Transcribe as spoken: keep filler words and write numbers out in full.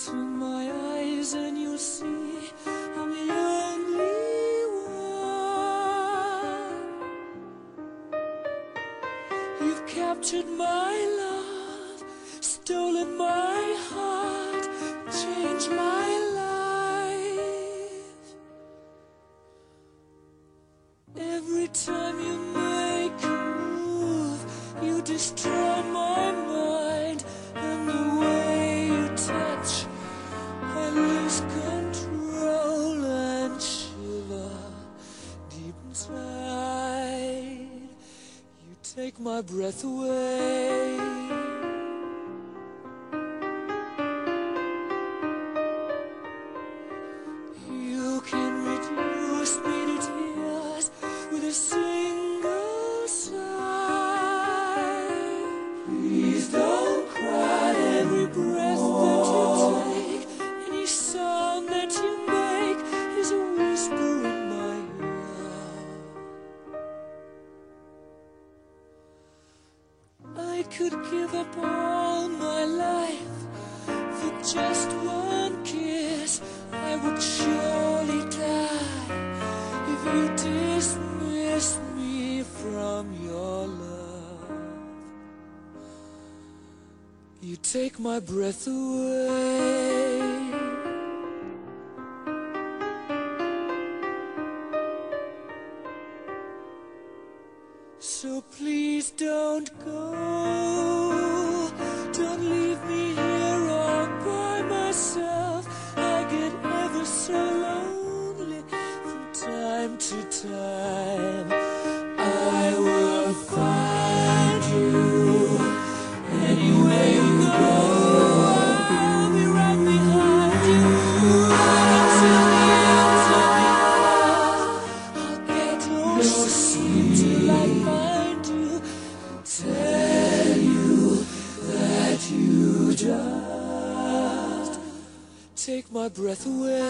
into my eyes and you'll see I'm the only one. You've captured my love, stolen my heart, changed my life. Every time you make a move, you destroy my mind, and the way you touch, I lose control and shiver deep inside. You take my breath away. You can reduce me to tears with a single sigh. Please don't cry. Every breath that you take, any sound that you make is a whisper in my ear. I could give up all my life for just one kiss. I would surely die if you dismissed me from your love. You take my breath away. So please don't go. Don't leave me here all by myself. I get ever so lonely from time to time. I will find you anywhere you go. I'll be right behind you until the end of the earth. I'll get lost till I find you and tell you that you just take my breath away.